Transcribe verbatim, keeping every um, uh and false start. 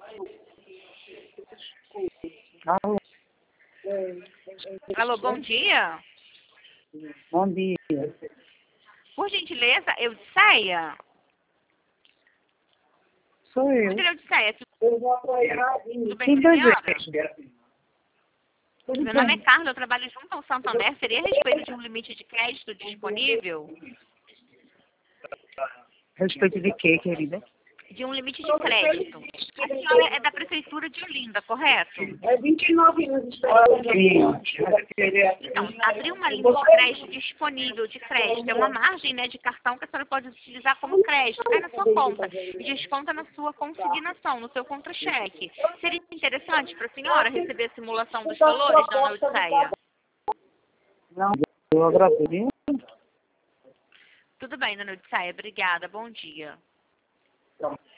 Alô, Alô, bom dia. bom dia. Por gentileza, Eudiceia? Sou eu. Senhora Eudiceia, Eu vou apoiar tudo bem com tudo a bem. senhora? Tudo Meu nome é bem. Carla, eu trabalho junto ao Santander. Seria a respeito de um limite de crédito disponível? Respeito de quê, querida? De um limite de crédito. A senhora é da Prefeitura de Olinda, correto? É vinte e nove anos. Sim. Então, abrir uma linha de crédito disponível de crédito é uma margem, né, de cartão que a senhora pode utilizar como crédito, cai na sua conta e desconta na sua consignação, no seu contra-cheque. Seria interessante para a senhora receber a simulação dos valores, dona Eudiceia? Não, eu agradeço. Tudo bem, dona Eudiceia, obrigada, bom dia.